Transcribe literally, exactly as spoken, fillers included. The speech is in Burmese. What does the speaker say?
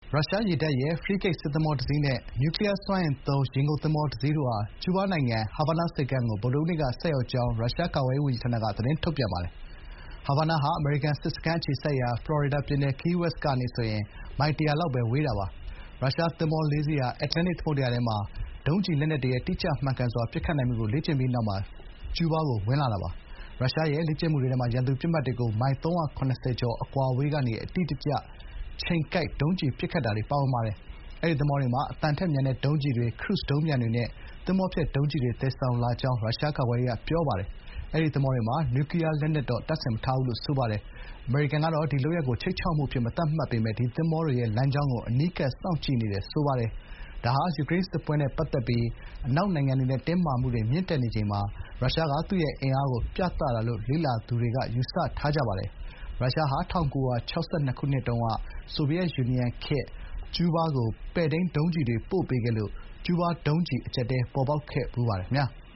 ရုရှားရေတပ်ရဲ့ ဖရီးဂိတ်စစ်သင်္ဘောတစ်စီးနဲ့ နျူကလီယားစွမ်းအင်သုံးရေငုပ်သင်္ဘောတစ်စီးတို့ဟာ ကျူးဘားနိုင်ငံ ဟာဗာနားဆိပ်ကမ်းကို ဗုဒ္ဓဟူးနေ့က ဆိုက်ရောက်ကြောင်း ရုရှားကာကွယ်ရေးဝန်ကြီးဌာနက သတင်းထုတ်ပြန်ပါတယ်။ ဟာဗာနားဟာ အမေရိကန်စစ်စခန်းအခြေစိုက်ရာ ဖလော်ရီဒါပြည်နယ် Key West ကနေဆိုရင် မိုင် တရာလောက်ပဲဝေးတာပါ။ ရုရှားသင်္ဘောလေးစီးဟာ အတ္တလန်တိတ်သမုဒ္ဒရာထဲမှာ ဒုံးကျည်လက်နက်တွေရဲ့ တိကျမှန်ကန်စွာပစ်ခတ်နိုင်မှုကို လေ့ကျင့်ပြီးနောက် ကျူးဘားကိုဝင်လာတာပါ။ ရုရှားရဲ့လေ့ကျင့်မှုတွေထဲမှာ ရန်သူပစ်မှတ်တွေကို မိုင် သုံးရာခုနစ်ဆယ် ကျော်အကွာအဝေးကနေ အတိအကျချိန်ကိုက်ဒုံးကျည်ပစ်ခတ်တာတွေပါဝင်ပါတယ်။ အဲဒီသင်္ဘောတွေမှာ အသံထက်မြန်တဲ့ဒုံးကျည်တွေ၊ ခရုဇ်ဒုံးပျံတွေနဲ့ သင်္ဘောဖျက်ဒုံးကျည်တွေသယ်ဆောင်လာကြောင်း ရုရှားကာကွယ်ရေးကပြောပါတယ်။ အဲဒီသင်္ဘောတွေမှာ နျူကလီယားလက်နက်တော့ တပ်ဆင်မထားဘူးလို့ဆိုပါတယ်။ အမေရိကန်ကတော့ ဒီလုပ်ရပ်ကို ခြိမ်းခြောက်မှုအဖြစ်မသတ်မှတ်ပေမယ့် ဒီသင်္ဘောတွေရဲ့လမ်းကြောင်းကို အနီးကပ်စောင့်ကြည့်နေတယ်ဆိုပါတယ်။ ဒါဟာ ယူကရိန်းစစ်ပွဲနဲ့ပတ်သက်ပြီး အနောက်နိုင်ငံတွေနဲ့တင်းမာမှုတွေမြင့်တက်နေချိန်မှာ ရုရှားက သူ့ရဲ့အင်အားကိုပြသတာလို့ လေ့လာသူတွေကယူဆထားကြပါတယ်။ ရုရှားဟာ ၁၉၆၂ ခုနှစ်တုန်းက ဆိုဗီယက်ယူနီယံခေတ် ကျူးဘားကို ပဲ့ထိန်းဒုံးကျည်တွေပို့ပေးခဲ့လို့ ကျူးဘားဒုံးကျည်အကျပ်အတည်းပေါ်ပေါက်ခဲ့ဖူးပါတယ်ခင်ဗျာ။